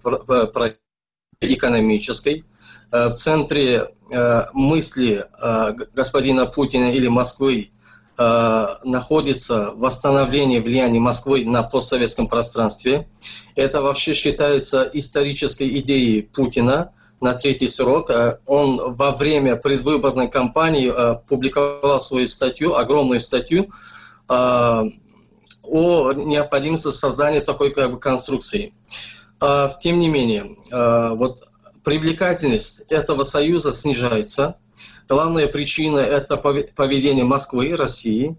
экономической. В центре мысли господина Путина или Москвы находится восстановление влияния Москвы на постсоветском пространстве. Это вообще считается исторической идеей Путина на третий срок. Он во время предвыборной кампании публиковал свою статью, огромную статью, о необходимости создания такой конструкции. Тем не менее, вот привлекательность этого союза снижается. Главная причина – это поведение Москвы, России.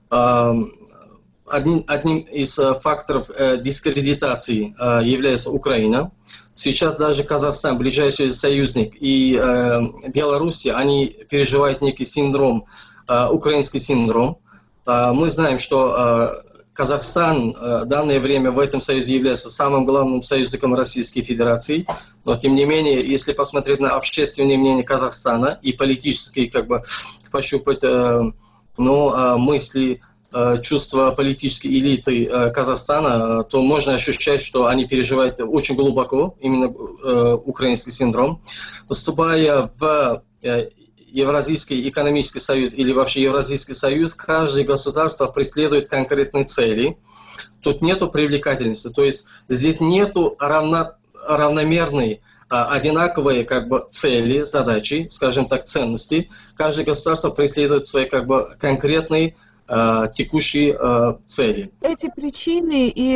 Одним из факторов дискредитации является Украина. Сейчас даже Казахстан, ближайший союзник, и Белоруссия, они переживают некий синдром, украинский синдром. Мы знаем, что Казахстан в данное время в этом союзе является самым главным союзником Российской Федерации, но тем не менее, если посмотреть на общественное мнение Казахстана и политические, пощупать мысли, чувства политической элиты Казахстана, то можно ощущать, что они переживают очень глубоко именно украинский синдром. Вступая в Евразийский экономический союз или вообще Евразийский союз, каждое государство преследует конкретные цели. Тут нету привлекательности, то есть здесь нету равномерной, одинаковые цели, задачи, скажем так, ценности. Каждое государство преследует свои конкретные текущие цели. Эти причины и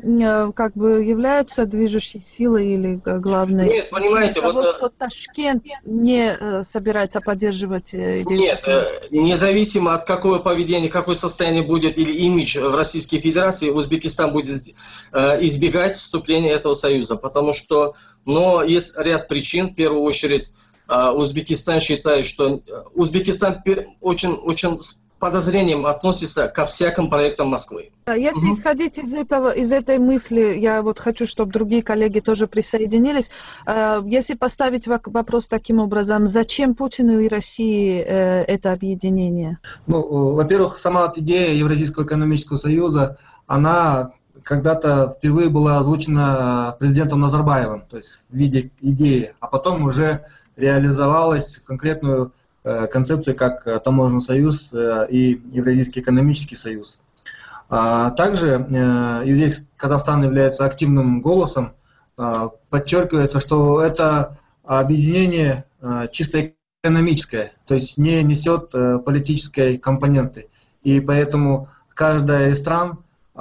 являются движущей силой или главной? Нет, понимаете, того, что Ташкент не собирается поддерживать идею? Нет, независимо от какого поведения, какое состояние будет или имидж в Российской Федерации, Узбекистан будет избегать вступления этого союза, потому что, есть ряд причин. В первую очередь, Узбекистан считает, что Узбекистан очень подозрением относится ко всяким проектам Москвы. Если исходить из этой мысли, я хочу, чтобы другие коллеги тоже присоединились. Если поставить вопрос таким образом, зачем Путину и России это объединение? Во-первых, сама идея Евразийского экономического союза, она когда-то впервые была озвучена президентом Назарбаевым, то есть в виде идеи, а потом уже реализовалась в конкретную концепцию как Таможенный союз и Евразийский экономический союз. Также, и здесь Казахстан является активным голосом, подчеркивается, что это объединение чисто экономическое, то есть не несет политической компоненты. И поэтому каждая из стран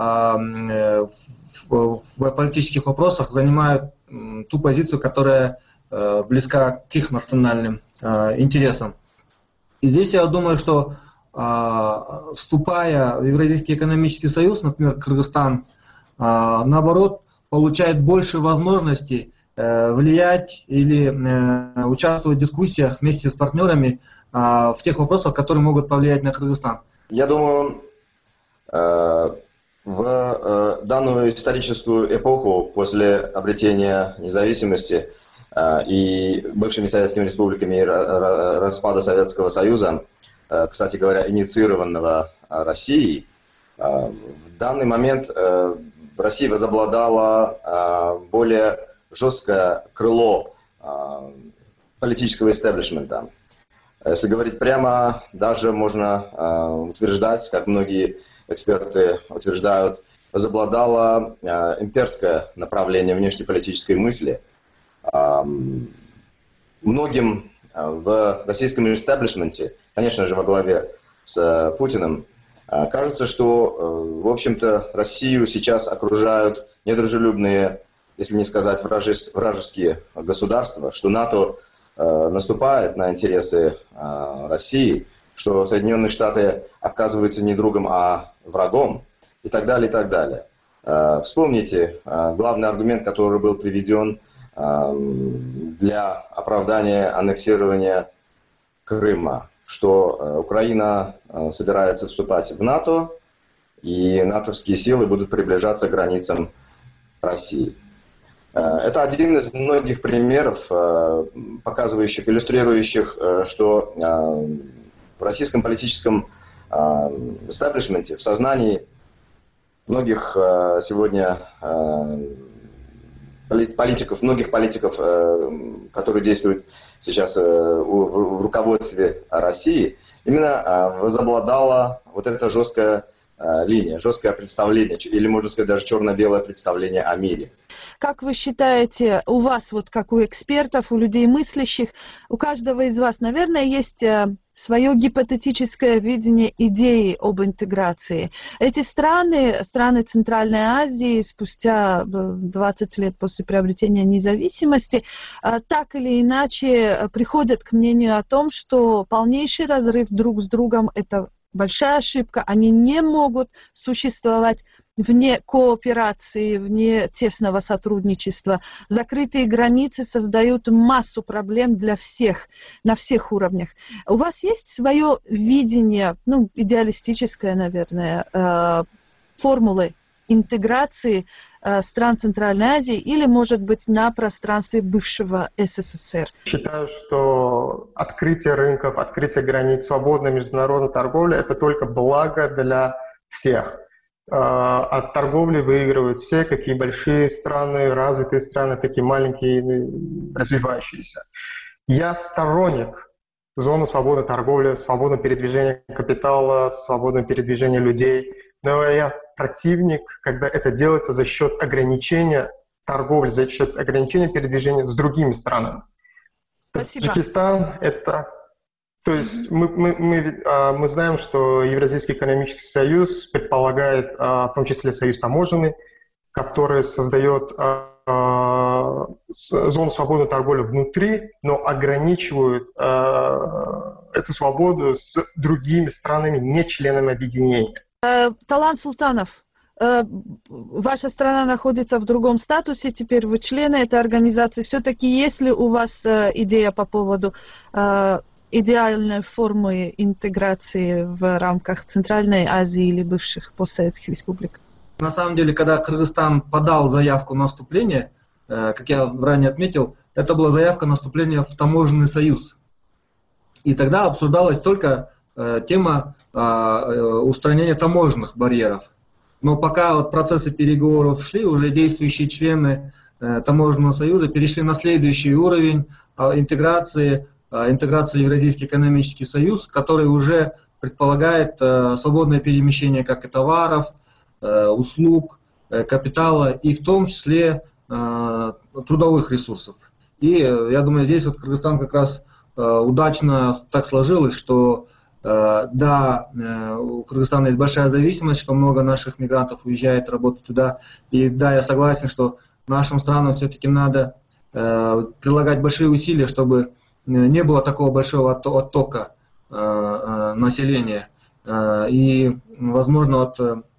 в политических вопросах занимает ту позицию, которая близка к их национальным интересам. И здесь я думаю, что вступая в Евразийский экономический союз, например, Кыргызстан, наоборот, получает больше возможностей влиять или участвовать в дискуссиях вместе с партнерами в тех вопросах, которые могут повлиять на Кыргызстан. Я думаю, в данную историческую эпоху после обретения независимости и бывшими советскими республиками и распада Советского Союза, кстати говоря, инициированного Россией, в данный момент Россия возобладала более жесткое крыло политического истеблишмента. Если говорить прямо, даже можно утверждать, как многие эксперты утверждают, возобладало имперское направление внешнеполитической мысли. Многим в российском истеблишменте, конечно же, во главе с Путиным, кажется, что, в общем-то, Россию сейчас окружают недружелюбные, если не сказать вражеские государства, что НАТО наступает на интересы России, что Соединенные Штаты оказываются не другом, а врагом, и так далее, и так далее. Вспомните главный аргумент, который был приведен для оправдания аннексирования Крыма, что Украина собирается вступать в НАТО, и натовские силы будут приближаться к границам России. Это один из многих примеров, показывающих, иллюстрирующих, что в российском политическом истеблишменте, в сознании многих сегодня политиков, многих политиков, которые действуют сейчас в руководстве России, именно возобладала вот эта жесткая линия, жесткое представление, или, можно сказать, даже черно-белое представление о мире. Как вы считаете, у вас, вот как у экспертов, у людей мыслящих, у каждого из вас, наверное, есть свое гипотетическое видение идеи об интеграции. Эти страны Центральной Азии, спустя 20 лет после приобретения независимости, так или иначе приходят к мнению о том, что полнейший разрыв друг с другом – это большая ошибка. Они не могут существовать вне кооперации, вне тесного сотрудничества. Закрытые границы создают массу проблем для всех, на всех уровнях. У вас есть свое видение, ну, идеалистическое, наверное, формулы интеграции стран Центральной Азии или, может быть, на пространстве бывшего СССР? Считаю, что открытие рынков, открытие границ, свободная международная торговля – это только благо для всех. От торговли выигрывают все, какие большие страны, развитые страны, такие маленькие, развивающиеся. Я сторонник зоны свободной торговли, свободного передвижения капитала, свободного передвижения людей, но я противник, когда это делается за счет ограничения торговли, за счет ограничения передвижения с другими странами. Спасибо. Таджикистан – это… То есть мы знаем, что Евразийский экономический союз предполагает, в том числе союз таможенный, который создает зону свободной торговли внутри, но ограничивает эту свободу с другими странами, не членами объединения. Талант Султанов, ваша страна находится в другом статусе, теперь вы члены этой организации. Все-таки есть ли у вас идея по поводу идеальной формы интеграции в рамках Центральной Азии или бывших постсоветских республик? На самом деле, когда Кыргызстан подал заявку на вступление, как я ранее отметил, это была заявка на вступление в таможенный союз. И тогда обсуждалась только тема устранения таможенных барьеров. Но пока вот процессы переговоров шли, уже действующие члены таможенного союза перешли на следующий уровень интеграции в Евразийский экономический союз, который уже предполагает свободное перемещение как и товаров, услуг, капитала и в том числе трудовых ресурсов. И я думаю, здесь вот Кыргызстан как раз удачно так сложилось, что да, у Кыргызстана есть большая зависимость, что много наших мигрантов уезжает работать туда. И да, я согласен, что нашим странам все-таки надо прилагать большие усилия, чтобы не было такого большого оттока населения. И, возможно, вот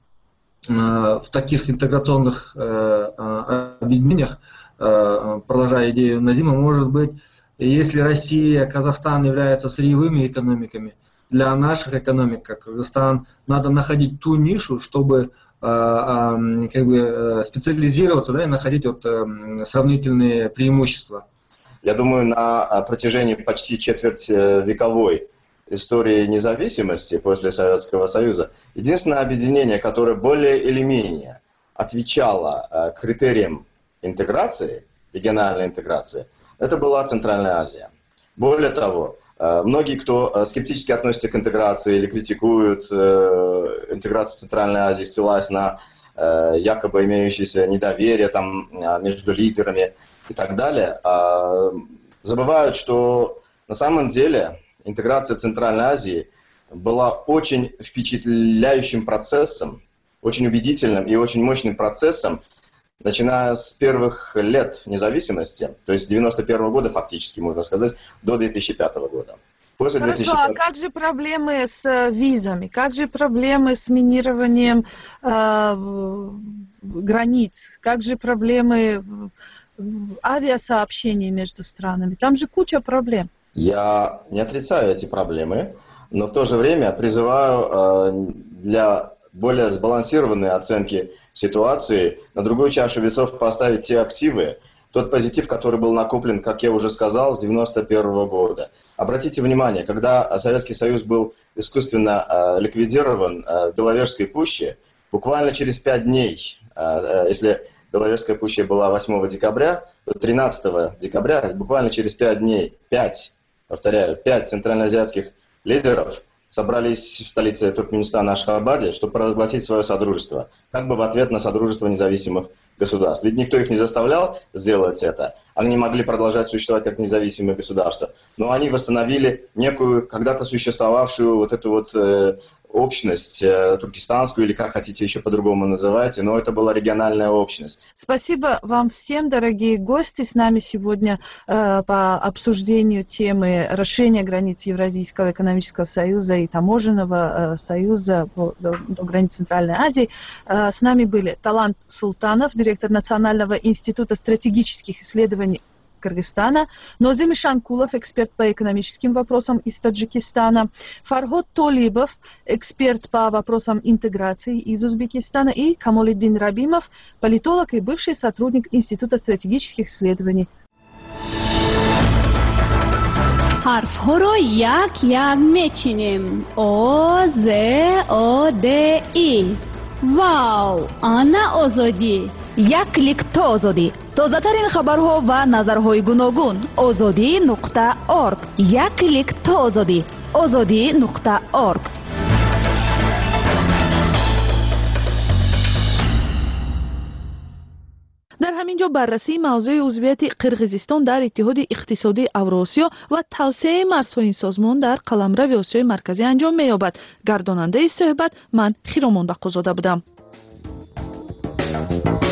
в таких интеграционных объединениях, продолжая идею Назима, может быть, если Россия, Казахстан являются сырьевыми экономиками, для наших экономик, как Кыргызстан, надо находить ту нишу, чтобы как бы специализироваться, да, и находить вот сравнительные преимущества. Я думаю, на протяжении почти четвертьвековой истории независимости после Советского Союза единственное объединение, которое более или менее отвечало критериям интеграции, региональной интеграции, это была Центральная Азия. Более того, многие, кто скептически относится к интеграции или критикуют интеграцию Центральной Азии, ссылаясь на якобы имеющееся недоверие там, между лидерами и так далее, забывают, что на самом деле интеграция Центральной Азии была очень впечатляющим процессом, очень убедительным и очень мощным процессом, начиная с первых лет независимости, то есть с 1991 года фактически, можно сказать, до 2005 года. После Хорошо, 2005... а как же проблемы с визами? Как же проблемы с минированием границ? Как же проблемы авиасообщений между странами? Там же куча проблем. Я не отрицаю эти проблемы, но в то же время призываю для более сбалансированной оценки ситуации на другую чашу весов поставить те активы, тот позитив, который был накоплен, как я уже сказал, с 1991 года. Обратите внимание, когда Советский Союз был искусственно ликвидирован в Беловежской пуще, буквально через 5 дней, если Беловежская пуща была 8 декабря, то 13 декабря, буквально через 5 дней, 5 центральноазиатских лидеров собрались в столице Туркменистана Ашхабаде, чтобы провозгласить свое содружество, как бы в ответ на содружество независимых государств. Ведь никто их не заставлял сделать это, они могли продолжать существовать как независимые государства, но они восстановили некую когда-то существовавшую вот эту вот общность туркестанскую, или как хотите еще по-другому называйте, но это была региональная общность. Спасибо вам всем, дорогие гости. С нами сегодня по обсуждению темы расширения границ Евразийского экономического союза и таможенного союза до границ Центральной Азии. С нами были Талант Султанов, директор Национального института стратегических исследований Кыргызстана, Нозим Шанкулов, эксперт по экономическим вопросам из Таджикистана, Фарход Толибов, эксперт по вопросам интеграции из Узбекистана, и Камолиддин Рабимов, политолог и бывший сотрудник Института стратегических исследований. حرف‌ها یک میچینیم. O, Z, O, D, I. واو، آنا آزادی. یک کلیک تا آزادی. تازه‌ترین خبرها و نظرهای گوناگون. azadi.org. یک کلیک تا آزادی. azadi.org. در همینجا بررسی موضوع عضویت قرقیزستان در اتحاد اقتصادی اوراسیا و توسعه مرزهای این سازمان در قلمرو آسیای مرکزی انجام می‌یابد. گرداننده صحبت من خیرامان بقازاده بودم.